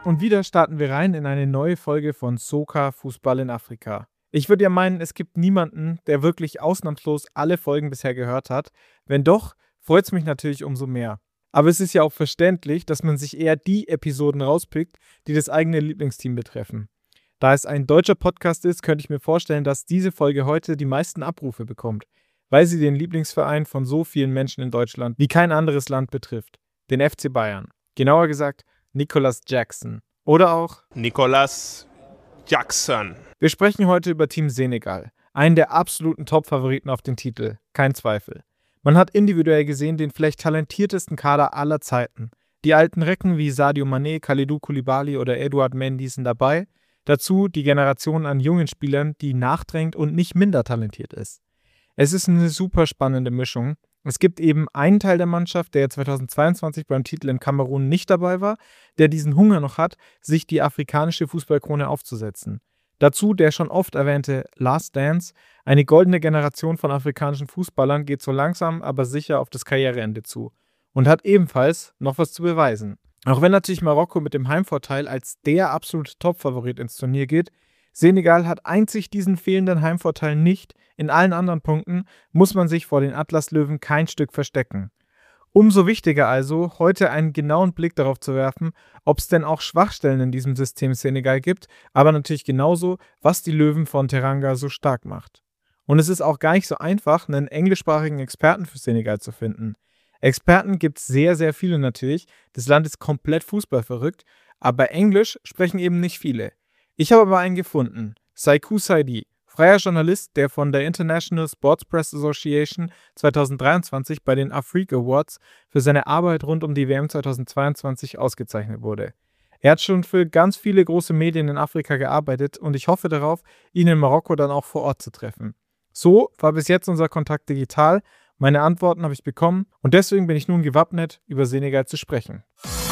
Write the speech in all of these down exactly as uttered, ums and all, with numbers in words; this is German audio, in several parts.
Und wieder starten wir rein in eine neue Folge von Soka Fußball in Afrika. Ich würde ja meinen, es gibt niemanden, der wirklich ausnahmslos alle Folgen bisher gehört hat. Wenn doch, freut es mich natürlich umso mehr. Aber es ist ja auch verständlich, dass man sich eher die Episoden rauspickt, die das eigene Lieblingsteam betreffen. Da es ein deutscher Podcast ist, könnte ich mir vorstellen, dass diese Folge heute die meisten Abrufe bekommt, weil sie den Lieblingsverein von so vielen Menschen in Deutschland wie kein anderes Land betrifft, den F C Bayern. Genauer gesagt, Nicolas Jackson. Oder auch Nicolas Jackson. Wir sprechen heute über Team Senegal, einen der absoluten Top-Favoriten auf den Titel, kein Zweifel. Man hat individuell gesehen den vielleicht talentiertesten Kader aller Zeiten. Die alten Recken wie Sadio Mané, Kalidou Koulibaly oder Edouard Mendy sind dabei. Dazu die Generation an jungen Spielern, die nachdrängt und nicht minder talentiert ist. Es ist eine super spannende Mischung. Es gibt eben einen Teil der Mannschaft, der zweitausendzweiundzwanzig beim Titel in Kamerun nicht dabei war, der diesen Hunger noch hat, sich die afrikanische Fußballkrone aufzusetzen. Dazu der schon oft erwähnte Last Dance. Eine goldene Generation von afrikanischen Fußballern geht so langsam, aber sicher auf das Karriereende zu und hat ebenfalls noch was zu beweisen. Auch wenn natürlich Marokko mit dem Heimvorteil als der absolute Topfavorit ins Turnier geht, Senegal hat einzig diesen fehlenden Heimvorteil nicht. In allen anderen Punkten muss man sich vor den Atlaslöwen kein Stück verstecken. Umso wichtiger also, heute einen genauen Blick darauf zu werfen, ob es denn auch Schwachstellen in diesem System Senegal gibt, aber natürlich genauso, was die Löwen von Teranga so stark macht. Und es ist auch gar nicht so einfach, einen englischsprachigen Experten für Senegal zu finden. Experten gibt es sehr, sehr viele natürlich. Das Land ist komplett fußballverrückt, aber Englisch sprechen eben nicht viele. Ich habe aber einen gefunden, Saikou Saidi, freier Journalist, der von der International Sports Press Association zweitausenddreiundzwanzig bei den Afrique Awards für seine Arbeit rund um die W M zweitausendzweiundzwanzig ausgezeichnet wurde. Er hat schon für ganz viele große Medien in Afrika gearbeitet und ich hoffe darauf, ihn in Marokko dann auch vor Ort zu treffen. So war bis jetzt unser Kontakt digital, meine Antworten habe ich bekommen und deswegen bin ich nun gewappnet, über Senegal zu sprechen.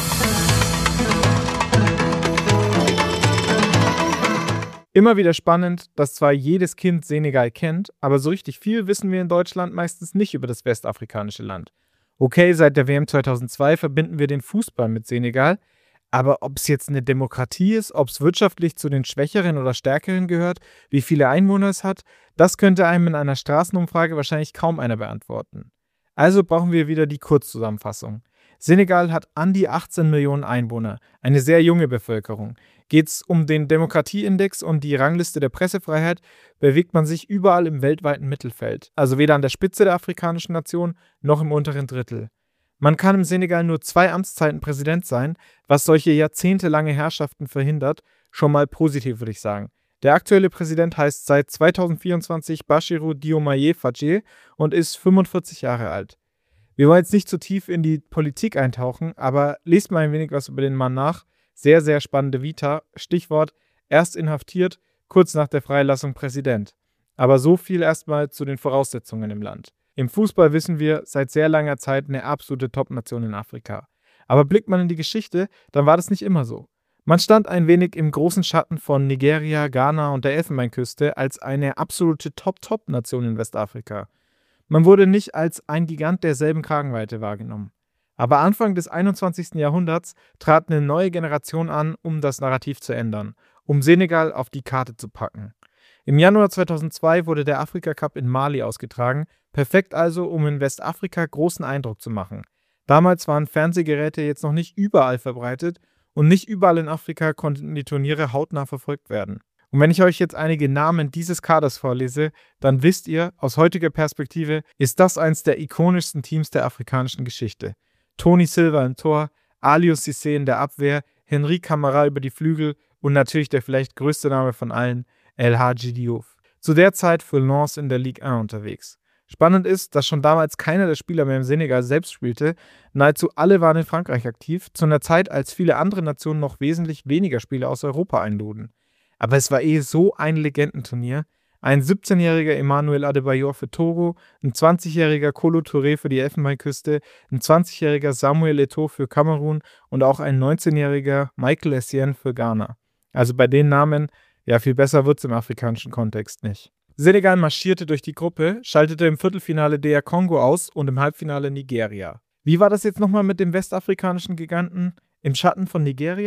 Immer wieder spannend, dass zwar jedes Kind Senegal kennt, aber so richtig viel wissen wir in Deutschland meistens nicht über das westafrikanische Land. Okay, seit der W M zweitausendzwei verbinden wir den Fußball mit Senegal, aber ob es jetzt eine Demokratie ist, ob es wirtschaftlich zu den Schwächeren oder Stärkeren gehört, wie viele Einwohner es hat, das könnte einem in einer Straßenumfrage wahrscheinlich kaum einer beantworten. Also brauchen wir wieder die Kurzzusammenfassung. Senegal hat an die achtzehn Millionen Einwohner, eine sehr junge Bevölkerung. Geht es um den Demokratieindex und die Rangliste der Pressefreiheit, bewegt man sich überall im weltweiten Mittelfeld, also weder an der Spitze der afrikanischen Nation noch im unteren Drittel. Man kann im Senegal nur zwei Amtszeiten Präsident sein, was solche jahrzehntelange Herrschaften verhindert, schon mal positiv würde ich sagen. Der aktuelle Präsident heißt seit zweitausendvierundzwanzig Bassirou Diomaye Faye und ist fünfundvierzig Jahre alt. Wir wollen jetzt nicht zu tief in die Politik eintauchen, aber lest mal ein wenig was über den Mann nach. Sehr, sehr spannende Vita. Stichwort, erst inhaftiert, kurz nach der Freilassung Präsident. Aber so viel erstmal zu den Voraussetzungen im Land. Im Fußball wissen wir seit sehr langer Zeit eine absolute Top-Nation in Afrika. Aber blickt man in die Geschichte, dann war das nicht immer so. Man stand ein wenig im großen Schatten von Nigeria, Ghana und der Elfenbeinküste als eine absolute Top-Top-Nation in Westafrika. Man wurde nicht als ein Gigant derselben Kragenweite wahrgenommen. Aber Anfang des einundzwanzigsten Jahrhunderts trat eine neue Generation an, um das Narrativ zu ändern, um Senegal auf die Karte zu packen. Im Januar zweitausendzwei wurde der Afrika-Cup in Mali ausgetragen, perfekt also, um in Westafrika großen Eindruck zu machen. Damals waren Fernsehgeräte jetzt noch nicht überall verbreitet und nicht überall in Afrika konnten die Turniere hautnah verfolgt werden. Und wenn ich euch jetzt einige Namen dieses Kaders vorlese, dann wisst ihr, aus heutiger Perspektive ist das eins der ikonischsten Teams der afrikanischen Geschichte. Tony Silva im Tor, Aliou Cissé in der Abwehr, Henri Camara über die Flügel und natürlich der vielleicht größte Name von allen, El Hadji Diouf. Zu der Zeit für Lens in der Ligue eins unterwegs. Spannend ist, dass schon damals keiner der Spieler mehr im Senegal selbst spielte. Nahezu alle waren in Frankreich aktiv, zu einer Zeit, als viele andere Nationen noch wesentlich weniger Spieler aus Europa einluden. Aber es war eh so ein Legendenturnier. Ein siebzehnjähriger Emmanuel Adebayor für Togo, ein zwanzigjähriger Kolo Touré für die Elfenbeinküste, ein zwanzigjähriger Samuel Eto'o für Kamerun und auch ein neunzehnjähriger Michael Essien für Ghana. Also bei den Namen, ja, viel besser wird's im afrikanischen Kontext nicht. Senegal marschierte durch die Gruppe, schaltete im Viertelfinale D R Kongo aus und im Halbfinale Nigeria. Wie war das jetzt nochmal mit dem westafrikanischen Giganten? Im Schatten von Nigeria?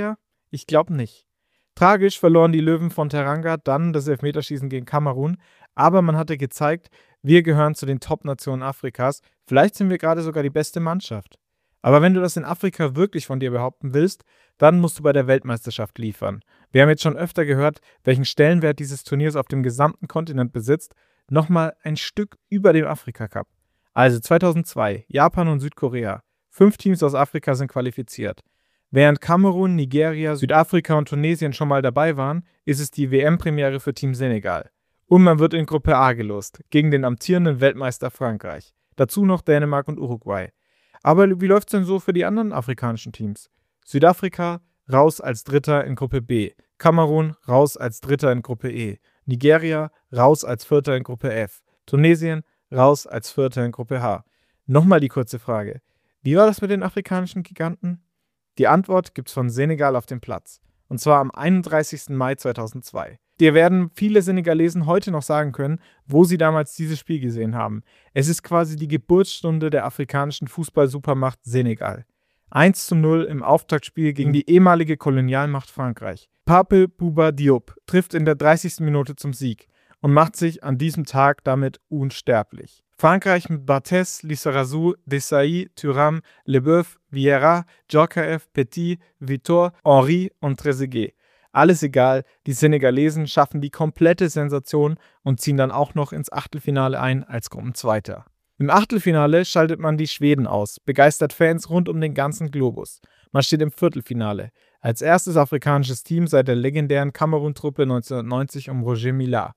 Ich glaube nicht. Tragisch verloren die Löwen von Teranga dann das Elfmeterschießen gegen Kamerun, aber man hatte gezeigt, wir gehören zu den Top-Nationen Afrikas, vielleicht sind wir gerade sogar die beste Mannschaft. Aber wenn du das in Afrika wirklich von dir behaupten willst, dann musst du bei der Weltmeisterschaft liefern. Wir haben jetzt schon öfter gehört, welchen Stellenwert dieses Turniers auf dem gesamten Kontinent besitzt, nochmal ein Stück über dem Afrika-Cup. Also zweitausendzwei, Japan und Südkorea. Fünf Teams aus Afrika sind qualifiziert. Während Kamerun, Nigeria, Südafrika und Tunesien schon mal dabei waren, ist es die W M-Premiere für Team Senegal. Und man wird in Gruppe A gelost, gegen den amtierenden Weltmeister Frankreich. Dazu noch Dänemark und Uruguay. Aber wie läuft es denn so für die anderen afrikanischen Teams? Südafrika raus als Dritter in Gruppe B, Kamerun raus als Dritter in Gruppe E, Nigeria raus als Vierter in Gruppe F, Tunesien raus als Vierter in Gruppe H. Nochmal die kurze Frage. Wie war das mit den afrikanischen Giganten? Die Antwort gibt's von Senegal auf dem Platz. Und zwar am einunddreißigsten Mai zweitausendzwei. Dir werden viele Senegalesen heute noch sagen können, wo sie damals dieses Spiel gesehen haben. Es ist quasi die Geburtsstunde der afrikanischen Fußball-Supermacht Senegal. eins zu null im Auftaktspiel gegen die ehemalige Kolonialmacht Frankreich. Pape Bouba Diop trifft in der dreißigsten Minute zum Sieg und macht sich an diesem Tag damit unsterblich. Frankreich mit Barthez, Lizarazu, Desailly, Thuram, Leboeuf, Vieira, Djorkaeff, Petit, Vitor, Henry und Trezeguet. Alles egal, die Senegalesen schaffen die komplette Sensation und ziehen dann auch noch ins Achtelfinale ein als Gruppenzweiter. Im Achtelfinale schaltet man die Schweden aus, begeistert Fans rund um den ganzen Globus. Man steht im Viertelfinale, als erstes afrikanisches Team seit der legendären Kamerun-Truppe neunzehnhundertneunzig um Roger Milla.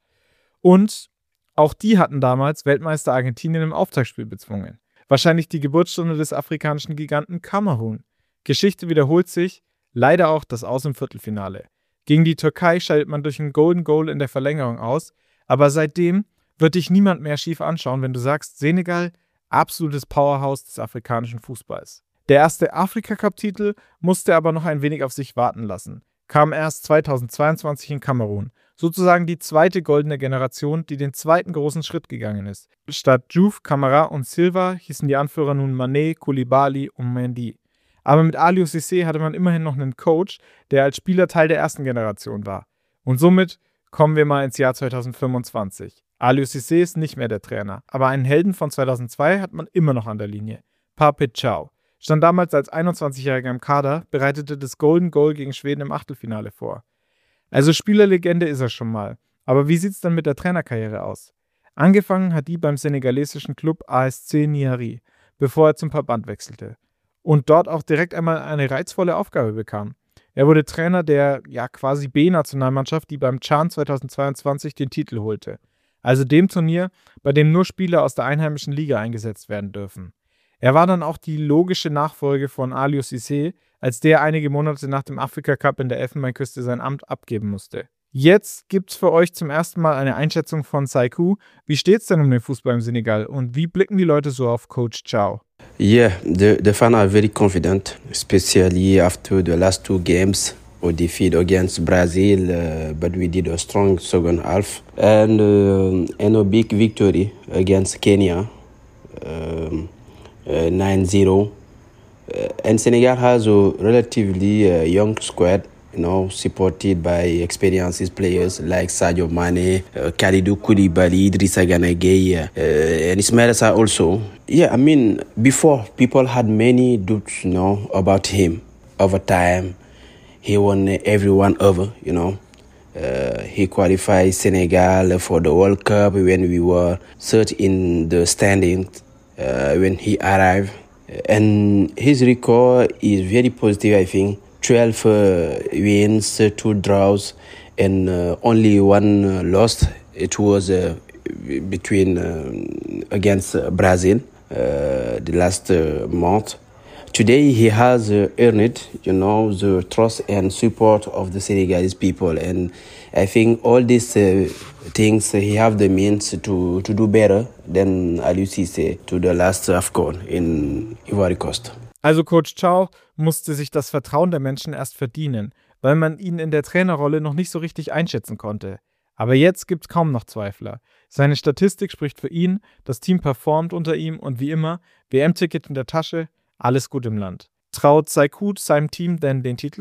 Und auch die hatten damals Weltmeister Argentinien im Auftaktspiel bezwungen. Wahrscheinlich die Geburtsstunde des afrikanischen Giganten Kamerun. Geschichte wiederholt sich, leider auch das Aus im Viertelfinale. Gegen die Türkei schaltet man durch ein Golden Goal in der Verlängerung aus, aber seitdem wird dich niemand mehr schief anschauen, wenn du sagst, Senegal, absolutes Powerhouse des afrikanischen Fußballs. Der erste Afrika-Cup-Titel musste aber noch ein wenig auf sich warten lassen. Kam erst zweitausendzweiundzwanzig in Kamerun. Sozusagen die zweite goldene Generation, die den zweiten großen Schritt gegangen ist. Statt Diouf, Camara und Silva hießen die Anführer nun Mané, Koulibaly und Mendy. Aber mit Aliou Cissé hatte man immerhin noch einen Coach, der als Spieler Teil der ersten Generation war. Und somit kommen wir mal ins Jahr zweitausendfünfundzwanzig. Aliou Cissé ist nicht mehr der Trainer, aber einen Helden von zweitausendzwei hat man immer noch an der Linie. Pape Thiaw stand damals als einundzwanzigjähriger im Kader, bereitete das Golden Goal gegen Schweden im Achtelfinale vor. Also Spielerlegende ist er schon mal. Aber wie sieht's dann mit der Trainerkarriere aus? Angefangen hat die beim senegalesischen Club A S C Niari, bevor er zum Verband wechselte. Und dort auch direkt einmal eine reizvolle Aufgabe bekam. Er wurde Trainer der ja quasi B-Nationalmannschaft, die beim CHAN zweitausendzweiundzwanzig den Titel holte. Also dem Turnier, bei dem nur Spieler aus der einheimischen Liga eingesetzt werden dürfen. Er war dann auch die logische Nachfolge von Aliou Cissé, als der einige Monate nach dem Afrika-Cup in der Elfenbeinküste sein Amt abgeben musste. Jetzt gibt's für euch zum ersten Mal eine Einschätzung von Saikou. Wie steht's denn um den Fußball im Senegal und wie blicken die Leute so auf Coach Thiaw? Yeah, the, the fans are very confident, especially after the last two games. We defeat against Brazil, uh, but we did a strong second half. And, uh, and a big victory against Kenya, um, uh, nine zero. Uh, and Senegal has a relatively uh, young squad, you know, supported by experienced players like Sadio Mane, uh, Kalidou Koulibaly, Idrissa Gana Gueye, uh, and Ismaïla Sarr also. Yeah, I mean, before people had many doubts, you know, about him. Over time, he won everyone over, you know. Uh, he qualified Senegal for the World Cup when we were third in the standings uh, when he arrived. And his record is very positive, I think. twelve uh, wins, two draws, and uh, only one uh, loss. It was uh, between uh, against uh, Brazil uh, the last uh, month. Today he has uh, earned, you know, the trust and support of the Senegalese people, and I think all these uh, things uh, he have the means to to do better than Aliou Cissé to the last AFCON in Ivory Coast. Also Coach Thiaw musste sich das Vertrauen der Menschen erst verdienen, weil man ihn in der Trainerrolle noch nicht so richtig einschätzen konnte. Aber jetzt gibt's kaum noch Zweifler. Seine Statistik spricht für ihn, das Team performt unter ihm und wie immer, W M-Ticket in der Tasche, alles gut im Land. Traut Saikou seinem Team denn den Titel zu?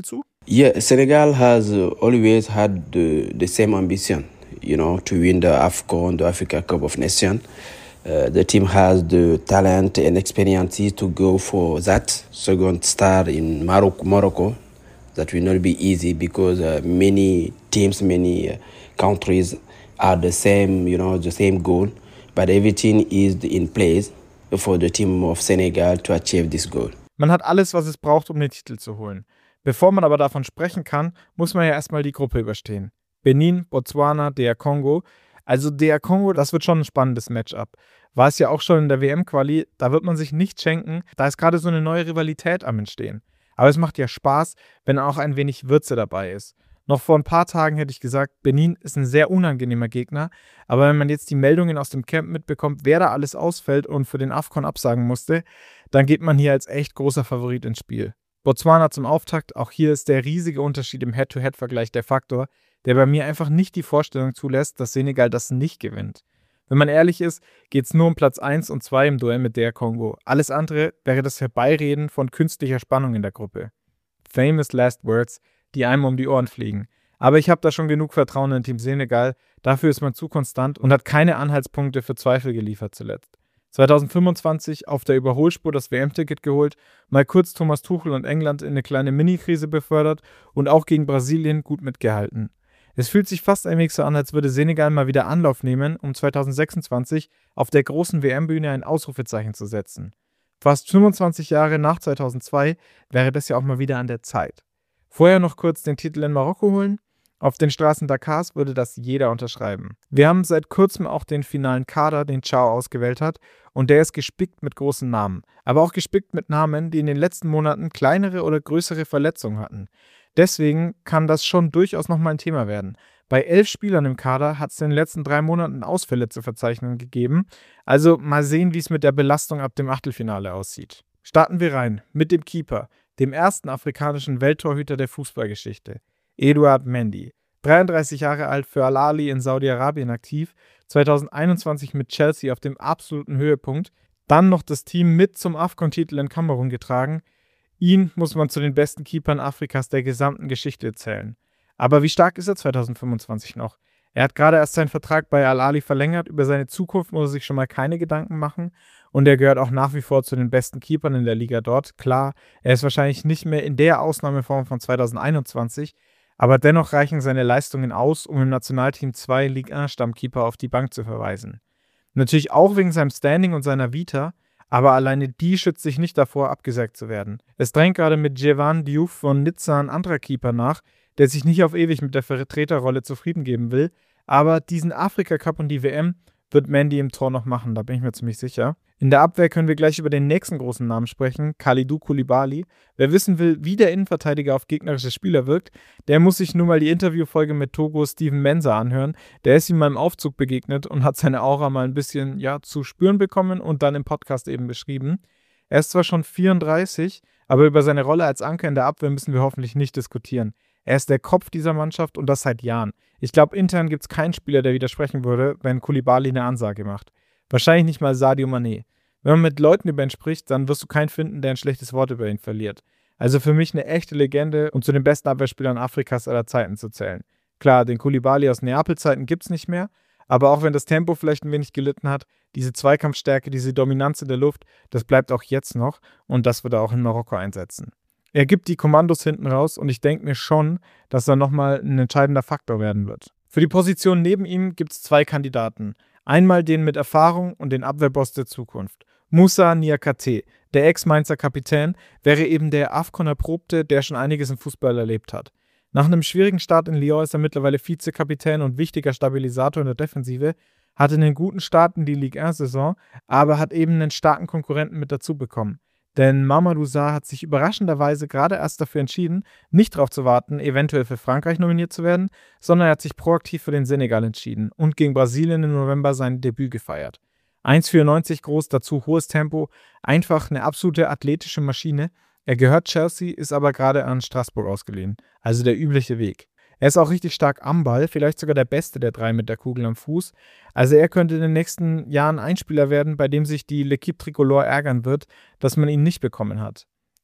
Yeah, Senegal has uh, always had the, the same ambition, you know, to win the AFCON, the Africa Cup of Nations. Uh, the team has the talent and experience to go for that second star in Morocco. Morocco. That will not be easy because uh, many teams, many uh, countries are the same, you know, the same goal. But everything is in place for the team of Senegal to achieve this goal. Man hat alles, was es braucht, um den Titel zu holen. Bevor man aber davon sprechen kann, muss man ja erstmal die Gruppe überstehen. Benin, Botswana, D R Kongo. Also D R Kongo, das wird schon ein spannendes Matchup. War es ja auch schon in der W M-Quali, da wird man sich nicht schenken, da ist gerade so eine neue Rivalität am Entstehen. Aber es macht ja Spaß, wenn auch ein wenig Würze dabei ist. Noch vor ein paar Tagen hätte ich gesagt, Benin ist ein sehr unangenehmer Gegner, aber wenn man jetzt die Meldungen aus dem Camp mitbekommt, wer da alles ausfällt und für den AFCON absagen musste, dann geht man hier als echt großer Favorit ins Spiel. Botswana zum Auftakt, auch hier ist der riesige Unterschied im Head-to-Head-Vergleich der Faktor, der bei mir einfach nicht die Vorstellung zulässt, dass Senegal das nicht gewinnt. Wenn man ehrlich ist, geht es nur um Platz eins und zwei im Duell mit D R Kongo. Alles andere wäre das Herbeireden von künstlicher Spannung in der Gruppe. Famous last words, die einem um die Ohren fliegen. Aber ich habe da schon genug Vertrauen in Team Senegal, dafür ist man zu konstant und hat keine Anhaltspunkte für Zweifel geliefert zuletzt. zwanzig fünfundzwanzig auf der Überholspur das W M-Ticket geholt, mal kurz Thomas Tuchel und England in eine kleine Mini-Krise befördert und auch gegen Brasilien gut mitgehalten. Es fühlt sich fast ein wenig so an, als würde Senegal mal wieder Anlauf nehmen, um zwanzig sechsundzwanzig auf der großen W M-Bühne ein Ausrufezeichen zu setzen. Fast fünfundzwanzig Jahre nach zweitausendzwei wäre das ja auch mal wieder an der Zeit. Vorher noch kurz den Titel in Marokko holen? Auf den Straßen Dakars würde das jeder unterschreiben. Wir haben seit kurzem auch den finalen Kader, den Chao ausgewählt hat, und der ist gespickt mit großen Namen, aber auch gespickt mit Namen, die in den letzten Monaten kleinere oder größere Verletzungen hatten. Deswegen kann das schon durchaus nochmal ein Thema werden. Bei elf Spielern im Kader hat es in den letzten drei Monaten Ausfälle zu verzeichnen gegeben. Also mal sehen, wie es mit der Belastung ab dem Achtelfinale aussieht. Starten wir rein mit dem Keeper, dem ersten afrikanischen Welttorhüter der Fußballgeschichte, Edouard Mendy. dreiunddreißig Jahre alt, für Al-Ahly in Saudi-Arabien aktiv, zwanzig einundzwanzig mit Chelsea auf dem absoluten Höhepunkt, dann noch das Team mit zum AFCON-Titel in Kamerun getragen. Ihn muss man zu den besten Keepern Afrikas der gesamten Geschichte zählen. Aber wie stark ist er zwanzig fünfundzwanzig noch? Er hat gerade erst seinen Vertrag bei Al-Ahly verlängert, über seine Zukunft muss er sich schon mal keine Gedanken machen und er gehört auch nach wie vor zu den besten Keepern in der Liga dort. Klar, er ist wahrscheinlich nicht mehr in der Ausnahmeform von zwanzig einundzwanzig, aber dennoch reichen seine Leistungen aus, um im Nationalteam zwei Ligue eins Stammkeeper auf die Bank zu verweisen. Natürlich auch wegen seinem Standing und seiner Vita, aber alleine die schützt sich nicht davor, abgesägt zu werden. Es drängt gerade mit Jevan Diouf von Nizza ein anderer Keeper nach, der sich nicht auf ewig mit der Vertreterrolle zufrieden geben will, aber diesen Afrika-Cup und die W M wird Mendy im Tor noch machen, da bin ich mir ziemlich sicher. In der Abwehr können wir gleich über den nächsten großen Namen sprechen, Kalidou Koulibaly. Wer wissen will, wie der Innenverteidiger auf gegnerische Spieler wirkt, der muss sich nun mal die Interviewfolge mit Togo Steven Mensah anhören. Der ist ihm mal im Aufzug begegnet und hat seine Aura mal ein bisschen ja, zu spüren bekommen und dann im Podcast eben beschrieben. Er ist zwar schon vierunddreißig, aber über seine Rolle als Anker in der Abwehr müssen wir hoffentlich nicht diskutieren. Er ist der Kopf dieser Mannschaft und das seit Jahren. Ich glaube, intern gibt es keinen Spieler, der widersprechen würde, wenn Koulibaly eine Ansage macht. Wahrscheinlich nicht mal Sadio Mané. Wenn man mit Leuten über ihn spricht, dann wirst du keinen finden, der ein schlechtes Wort über ihn verliert. Also für mich eine echte Legende und zu den besten Abwehrspielern Afrikas aller Zeiten zu zählen. Klar, den Koulibaly aus Neapel-Zeiten gibt es nicht mehr, aber auch wenn das Tempo vielleicht ein wenig gelitten hat, diese Zweikampfstärke, diese Dominanz in der Luft, das bleibt auch jetzt noch und das wird er auch in Marokko einsetzen. Er gibt die Kommandos hinten raus und ich denke mir schon, dass er nochmal ein entscheidender Faktor werden wird. Für die Position neben ihm gibt es zwei Kandidaten. Einmal den mit Erfahrung und den Abwehrboss der Zukunft. Moussa Niakhaté, der Ex-Mainzer Kapitän, wäre eben der AFCON-Erprobte, der schon einiges im Fußball erlebt hat. Nach einem schwierigen Start in Lyon ist er mittlerweile Vizekapitän und wichtiger Stabilisator in der Defensive, hatte einen guten Start in die Ligue eins Saison, aber hat eben einen starken Konkurrenten mit dazu bekommen. Denn Mamadou Sarr hat sich überraschenderweise gerade erst dafür entschieden, nicht darauf zu warten, eventuell für Frankreich nominiert zu werden, sondern er hat sich proaktiv für den Senegal entschieden und gegen Brasilien im November sein Debüt gefeiert. eins Komma vierundneunzig groß, dazu hohes Tempo, einfach eine absolute athletische Maschine. Er gehört Chelsea, ist aber gerade an Straßburg ausgeliehen, also der übliche Weg. Er ist auch richtig stark am Ball, vielleicht sogar der Beste der drei mit der Kugel am Fuß. Also er könnte in den nächsten Jahren ein Spieler werden, bei dem sich die L'Équipe Tricolore ärgern wird, dass man ihn nicht bekommen hat.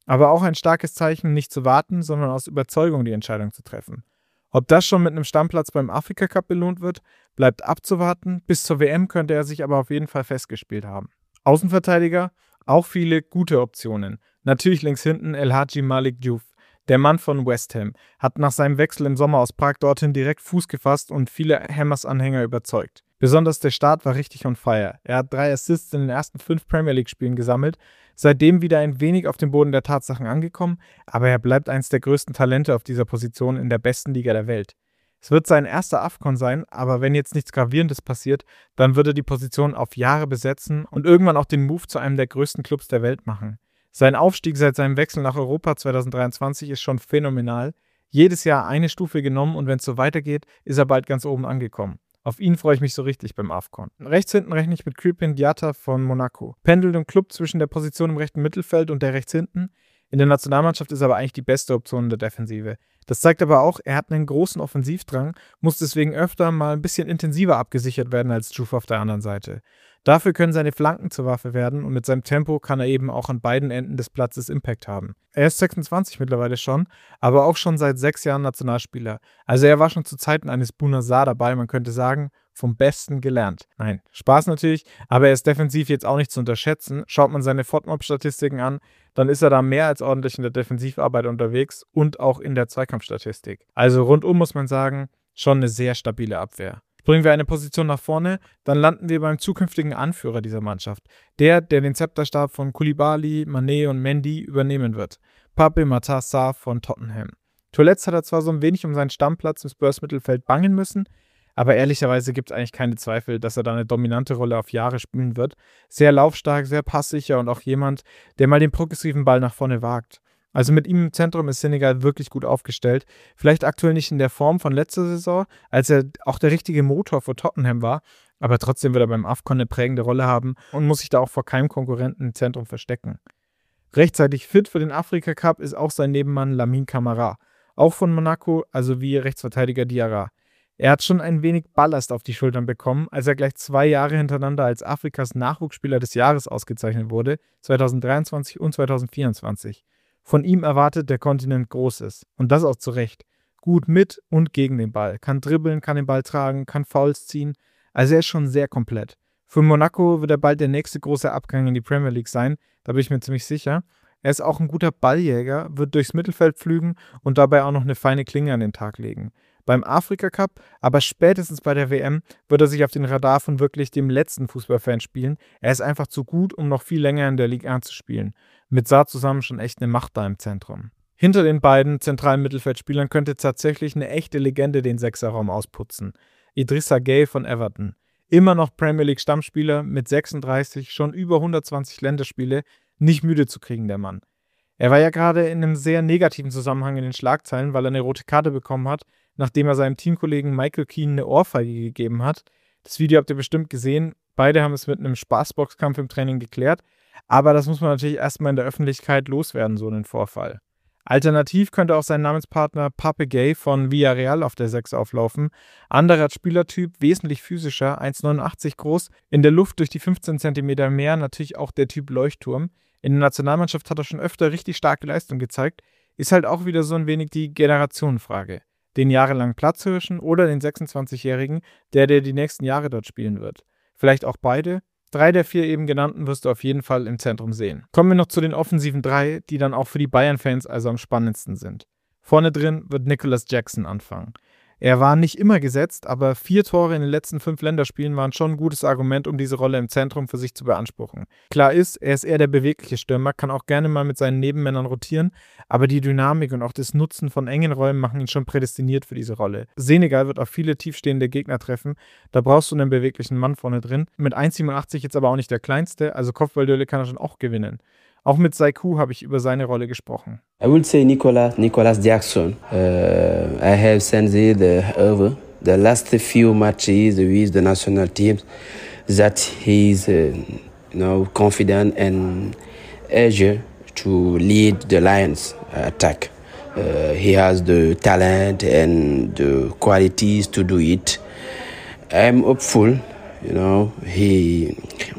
Aber auch ein starkes Zeichen, nicht zu warten, sondern aus Überzeugung die Entscheidung zu treffen. Ob das schon mit einem Stammplatz beim Afrika-Cup belohnt wird, bleibt abzuwarten. Bis zur W M könnte er sich aber auf jeden Fall festgespielt haben. Außenverteidiger, auch viele gute Optionen. Natürlich links hinten El Hadji Malick Diouf. Der Mann von West Ham hat nach seinem Wechsel im Sommer aus Prag dorthin direkt Fuß gefasst und viele Hammers-Anhänger überzeugt. Besonders der Start war richtig on fire. Er hat drei Assists in den ersten fünf Premier League-Spielen gesammelt, seitdem wieder ein wenig auf dem Boden der Tatsachen angekommen, aber er bleibt eines der größten Talente auf dieser Position in der besten Liga der Welt. Es wird sein erster AFCON sein, aber wenn jetzt nichts Gravierendes passiert, dann wird er die Position auf Jahre besetzen und irgendwann auch den Move zu einem der größten Clubs der Welt machen. Sein Aufstieg seit seinem Wechsel nach Europa zwanzig dreiundzwanzig ist schon phänomenal. Jedes Jahr eine Stufe genommen und wenn es so weitergeht, ist er bald ganz oben angekommen. Auf ihn freue ich mich so richtig beim AFCON. Rechts hinten rechne ich mit Krépin Diatta von Monaco. Pendelt im Club zwischen der Position im rechten Mittelfeld und der rechts hinten. In der Nationalmannschaft ist er aber eigentlich die beste Option in der Defensive. Das zeigt aber auch, er hat einen großen Offensivdrang, muss deswegen öfter mal ein bisschen intensiver abgesichert werden als Diouf auf der anderen Seite. Dafür können seine Flanken zur Waffe werden und mit seinem Tempo kann er eben auch an beiden Enden des Platzes Impact haben. Er ist sechsundzwanzig mittlerweile schon, aber auch schon seit sechs Jahren Nationalspieler. Also er war schon zu Zeiten eines Bouna Sarr dabei, man könnte sagen, vom Besten gelernt. Nein, Spaß natürlich, aber er ist defensiv jetzt auch nicht zu unterschätzen. Schaut man seine FODMAP-Statistiken an, dann ist er da mehr als ordentlich in der Defensivarbeit unterwegs und auch in der Zweikampfstatistik. Also rundum muss man sagen, schon eine sehr stabile Abwehr. Bringen wir eine Position nach vorne, dann landen wir beim zukünftigen Anführer dieser Mannschaft. Der, der den Zepterstab von Koulibaly, Mané und Mendy übernehmen wird. Pape Matar Sarr von Tottenham. Zuletzt hat er zwar so ein wenig um seinen Stammplatz im Spurs-Mittelfeld bangen müssen, aber ehrlicherweise gibt es eigentlich keine Zweifel, dass er da eine dominante Rolle auf Jahre spielen wird. Sehr laufstark, sehr passsicher und auch jemand, der mal den progressiven Ball nach vorne wagt. Also mit ihm im Zentrum ist Senegal wirklich gut aufgestellt. Vielleicht aktuell nicht in der Form von letzter Saison, als er auch der richtige Motor für Tottenham war, aber trotzdem wird er beim AFCON eine prägende Rolle haben und muss sich da auch vor keinem Konkurrenten im Zentrum verstecken. Rechtzeitig fit für den Afrika-Cup ist auch sein Nebenmann Lamine Camara, auch von Monaco, also wie Rechtsverteidiger Diarra. Er hat schon ein wenig Ballast auf die Schultern bekommen, als er gleich zwei Jahre hintereinander als Afrikas Nachwuchsspieler des Jahres ausgezeichnet wurde, zwanzig dreiundzwanzig und zwanzig vierundzwanzig. Von ihm erwartet der Kontinent Großes. Und das auch zu Recht. Gut mit und gegen den Ball. Kann dribbeln, kann den Ball tragen, kann Fouls ziehen. Also er ist schon sehr komplett. Für Monaco wird er bald der nächste große Abgang in die Premier League sein. Da bin ich mir ziemlich sicher. Er ist auch ein guter Balljäger, wird durchs Mittelfeld pflügen und dabei auch noch eine feine Klinge an den Tag legen. Beim Afrika-Cup, aber spätestens bei der W M, wird er sich auf den Radar von wirklich dem letzten Fußballfan spielen. Er ist einfach zu gut, um noch viel länger in der Ligue eins zu spielen. Mit Sarr zusammen schon echt eine Macht da im Zentrum. Hinter den beiden zentralen Mittelfeldspielern könnte tatsächlich eine echte Legende den Sechserraum ausputzen. Idrissa Gueye von Everton. Immer noch Premier League Stammspieler, mit sechsunddreißig, schon über hundertzwanzig Länderspiele, nicht müde zu kriegen, der Mann. Er war ja gerade in einem sehr negativen Zusammenhang in den Schlagzeilen, weil er eine rote Karte bekommen hat, nachdem er seinem Teamkollegen Michael Keane eine Ohrfeige gegeben hat. Das Video habt ihr bestimmt gesehen. Beide haben es mit einem Spaßboxkampf im Training geklärt. Aber das muss man natürlich erstmal in der Öffentlichkeit loswerden, so einen Vorfall. Alternativ könnte auch sein Namenspartner Pape Gueye von Villarreal auf der sechs auflaufen. Anderer Spielertyp, wesentlich physischer, eins Komma neunundachtzig groß, in der Luft durch die fünfzehn Zentimeter mehr, natürlich auch der Typ Leuchtturm. In der Nationalmannschaft hat er schon öfter richtig starke Leistung gezeigt. Ist halt auch wieder so ein wenig die Generationenfrage. Den jahrelangen Platzhirschen oder den sechsundzwanzigjährigen, der, der die nächsten Jahre dort spielen wird. Vielleicht auch beide. Drei der vier eben genannten wirst du auf jeden Fall im Zentrum sehen. Kommen wir noch zu den offensiven drei, die dann auch für die Bayern-Fans also am spannendsten sind. Vorne drin wird Nicolas Jackson anfangen. Er war nicht immer gesetzt, aber vier Tore in den letzten fünf Länderspielen waren schon ein gutes Argument, um diese Rolle im Zentrum für sich zu beanspruchen. Klar ist, er ist eher der bewegliche Stürmer, kann auch gerne mal mit seinen Nebenmännern rotieren, aber die Dynamik und auch das Nutzen von engen Räumen machen ihn schon prädestiniert für diese Rolle. Senegal wird auf viele tiefstehende Gegner treffen, da brauchst du einen beweglichen Mann vorne drin. Mit eins Komma siebenundachtzig jetzt aber auch nicht der kleinste, also Kopfballduelle kann er schon auch gewinnen. Auch mit Saikou habe ich über seine Rolle gesprochen. I would say Nicolas, Nicolas Jackson. Uh, I have seen the over the last few matches with the national teams that he's uh, you know confident and eager to lead the Lions attack. Uh, he has the talent and the qualities to do it. I'm hopeful, you know, he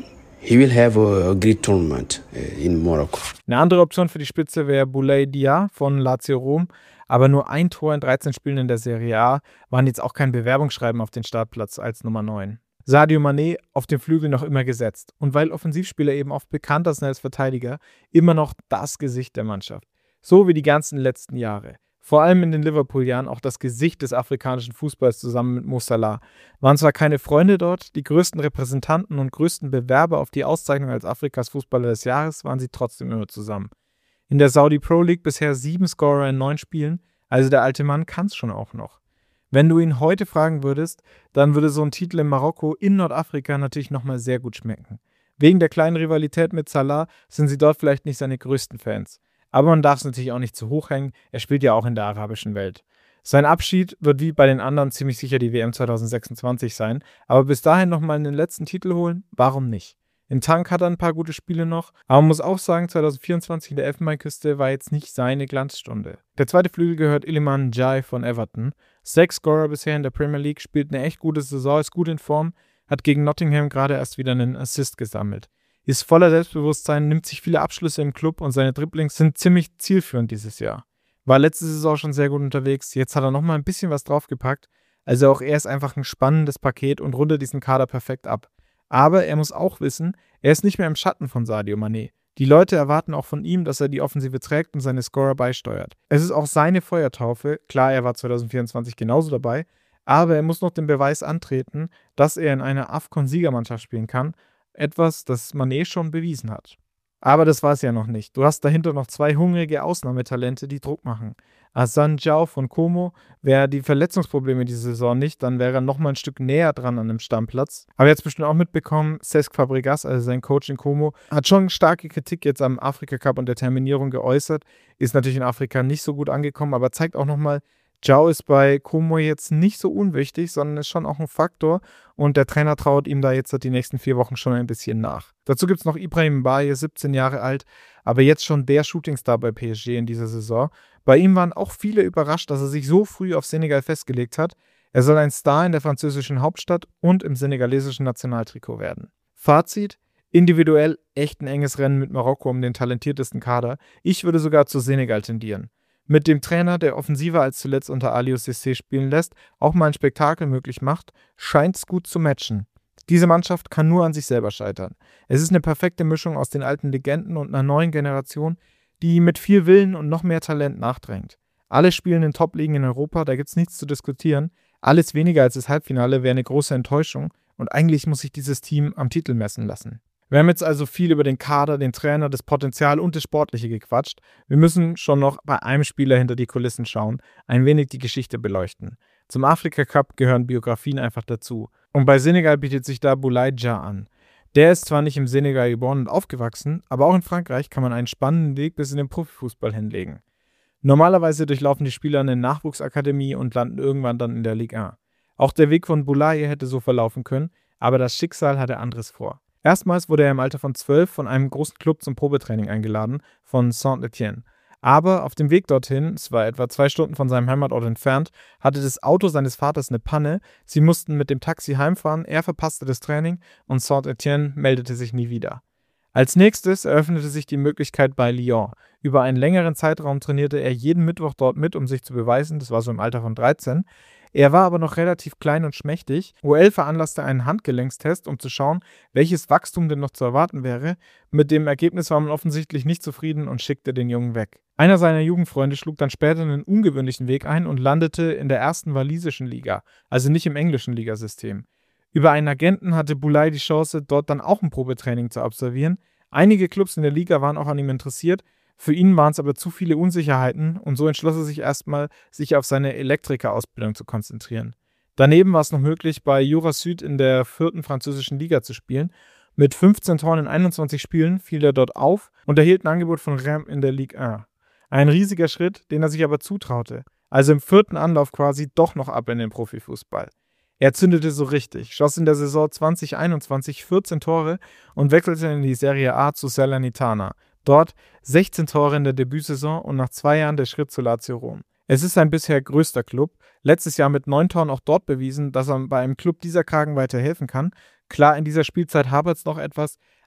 he will have a, a great tournament uh, in Morocco. Eine andere Option für die Spitze wäre Boulaye Dia von Lazio Rom, aber nur ein Tor in dreizehn Spielen in der Serie A waren jetzt auch kein Bewerbungsschreiben auf den Startplatz als Nummer neun. Sadio Mané auf dem Flügel noch immer gesetzt und weil Offensivspieler eben oft bekannter sind als Verteidiger, immer noch das Gesicht der Mannschaft. So wie die ganzen letzten Jahre. Vor allem in den Liverpool-Jahren auch das Gesicht des afrikanischen Fußballs zusammen mit Mo Salah. Waren zwar keine Freunde dort, die größten Repräsentanten und größten Bewerber auf die Auszeichnung als Afrikas Fußballer des Jahres waren sie trotzdem immer zusammen. In der Saudi Pro League bisher sieben Scorer in neun Spielen, also der alte Mann kann es schon auch noch. Wenn du ihn heute fragen würdest, dann würde so ein Titel in Marokko in Nordafrika natürlich nochmal sehr gut schmecken. Wegen der kleinen Rivalität mit Salah sind sie dort vielleicht nicht seine größten Fans. Aber man darf es natürlich auch nicht zu hoch hängen, er spielt ja auch in der arabischen Welt. Sein Abschied wird wie bei den anderen ziemlich sicher die W M zwanzig sechsundzwanzig sein, aber bis dahin nochmal einen letzten Titel holen, warum nicht? In Tank hat er ein paar gute Spiele noch, aber man muss auch sagen, zwanzig vierundzwanzig in der Elfenbeinküste war jetzt nicht seine Glanzstunde. Der zweite Flügel gehört Iliman Ndiaye von Everton. Sechs Scorer bisher in der Premier League, spielt eine echt gute Saison, ist gut in Form, hat gegen Nottingham gerade erst wieder einen Assist gesammelt. Ist voller Selbstbewusstsein, nimmt sich viele Abschlüsse im Club und seine Dribblings sind ziemlich zielführend dieses Jahr. War letzte Saison schon sehr gut unterwegs, jetzt hat er nochmal ein bisschen was draufgepackt, also auch er ist einfach ein spannendes Paket und rundet diesen Kader perfekt ab. Aber er muss auch wissen, er ist nicht mehr im Schatten von Sadio Mané. Die Leute erwarten auch von ihm, dass er die Offensive trägt und seine Scorer beisteuert. Es ist auch seine Feuertaufe, klar, er war zwanzig vierundzwanzig genauso dabei, aber er muss noch den Beweis antreten, dass er in einer AFCON-Siegermannschaft spielen kann, etwas, das Mané schon bewiesen hat. Aber das war es ja noch nicht. Du hast dahinter noch zwei hungrige Ausnahmetalente, die Druck machen. Assane Diao von Como, wäre die Verletzungsprobleme diese Saison nicht, dann wäre er nochmal ein Stück näher dran an dem Stammplatz. Aber jetzt bestimmt auch mitbekommen, Cesc Fabregas, also sein Coach in Como, hat schon starke Kritik jetzt am Afrika Cup und der Terminierung geäußert. Ist natürlich in Afrika nicht so gut angekommen, aber zeigt auch nochmal, Diao ist bei Como jetzt nicht so unwichtig, sondern ist schon auch ein Faktor und der Trainer traut ihm da jetzt die nächsten vier Wochen schon ein bisschen nach. Dazu gibt es noch Ibrahim Mbaye, siebzehn Jahre alt, aber jetzt schon der Shootingstar bei P S G in dieser Saison. Bei ihm waren auch viele überrascht, dass er sich so früh auf Senegal festgelegt hat. Er soll ein Star in der französischen Hauptstadt und im senegalesischen Nationaltrikot werden. Fazit: Individuell echt ein enges Rennen mit Marokko um den talentiertesten Kader. Ich würde sogar zu Senegal tendieren. Mit dem Trainer, der offensiver als zuletzt unter Aliou Cissé spielen lässt, auch mal ein Spektakel möglich macht, scheint es gut zu matchen. Diese Mannschaft kann nur an sich selber scheitern. Es ist eine perfekte Mischung aus den alten Legenden und einer neuen Generation, die mit viel Willen und noch mehr Talent nachdrängt. Alle spielen in Top-Ligen in Europa, da gibt es nichts zu diskutieren. Alles weniger als das Halbfinale wäre eine große Enttäuschung und eigentlich muss sich dieses Team am Titel messen lassen. Wir haben jetzt also viel über den Kader, den Trainer, das Potenzial und das Sportliche gequatscht. Wir müssen schon noch bei einem Spieler hinter die Kulissen schauen, ein wenig die Geschichte beleuchten. Zum Afrika Cup gehören Biografien einfach dazu. Und bei Senegal bietet sich da Boulaye Dia an. Der ist zwar nicht im Senegal geboren und aufgewachsen, aber auch in Frankreich kann man einen spannenden Weg bis in den Profifußball hinlegen. Normalerweise durchlaufen die Spieler eine Nachwuchsakademie und landen irgendwann dann in der Ligue eins. Auch der Weg von Boulaye hätte so verlaufen können, aber das Schicksal hatte anderes vor. Erstmals wurde er im Alter von zwölf von einem großen Club zum Probetraining eingeladen, von Saint-Étienne. Aber auf dem Weg dorthin, es war etwa zwei Stunden von seinem Heimatort entfernt, hatte das Auto seines Vaters eine Panne. Sie mussten mit dem Taxi heimfahren, er verpasste das Training und Saint-Étienne meldete sich nie wieder. Als nächstes eröffnete sich die Möglichkeit bei Lyon. Über einen längeren Zeitraum trainierte er jeden Mittwoch dort mit, um sich zu beweisen, das war so im Alter von dreizehn. Er war aber noch relativ klein und schmächtig. O L veranlasste einen Handgelenkstest, um zu schauen, welches Wachstum denn noch zu erwarten wäre. Mit dem Ergebnis war man offensichtlich nicht zufrieden und schickte den Jungen weg. Einer seiner Jugendfreunde schlug dann später einen ungewöhnlichen Weg ein und landete in der ersten walisischen Liga, also nicht im englischen Ligasystem. Über einen Agenten hatte Boulaye die Chance, dort dann auch ein Probetraining zu absolvieren. Einige Clubs in der Liga waren auch an ihm interessiert. Für ihn waren es aber zu viele Unsicherheiten und so entschloss er sich erstmal, sich auf seine Elektrikerausbildung zu konzentrieren. Daneben war es noch möglich, bei Jura Süd in der vierten französischen Liga zu spielen. Mit fünfzehn Toren in einundzwanzig Spielen fiel er dort auf und erhielt ein Angebot von Reims in der Ligue eins. Ein riesiger Schritt, den er sich aber zutraute. Also im vierten Anlauf quasi doch noch ab in den Profifußball. Er zündete so richtig, schoss in der Saison zwanzig einundzwanzig vierzehn Tore und wechselte in die Serie A zu Salernitana. Dort sechzehn Tore in der Debütsaison und nach zwei Jahren der Schritt zu Lazio Rom. Es ist sein bisher größter Club. Letztes Jahr mit neun Toren auch dort bewiesen, dass er bei einem Club dieser Kragenweite helfen kann. Klar, in dieser Spielzeit hapert es noch etwas,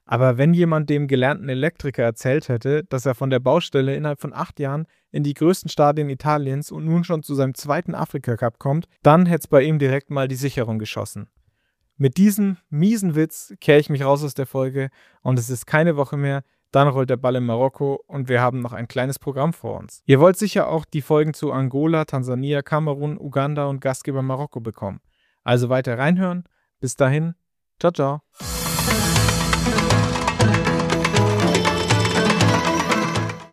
Aber wenn jemand dem gelernten Elektriker erzählt hätte, dass er von der Baustelle innerhalb von acht Jahren in die größten Stadien Italiens und nun schon zu seinem zweiten Afrika-Cup kommt, dann hätte es bei ihm direkt mal die Sicherung geschossen. Mit diesem miesen Witz kehre ich mich raus aus der Folge und es ist keine Woche mehr, dann rollt der Ball in Marokko und wir haben noch ein kleines Programm vor uns. Ihr wollt sicher auch die Folgen zu Angola, Tansania, Kamerun, Uganda und Gastgeber Marokko bekommen. Also weiter reinhören. Bis dahin, ciao, ciao.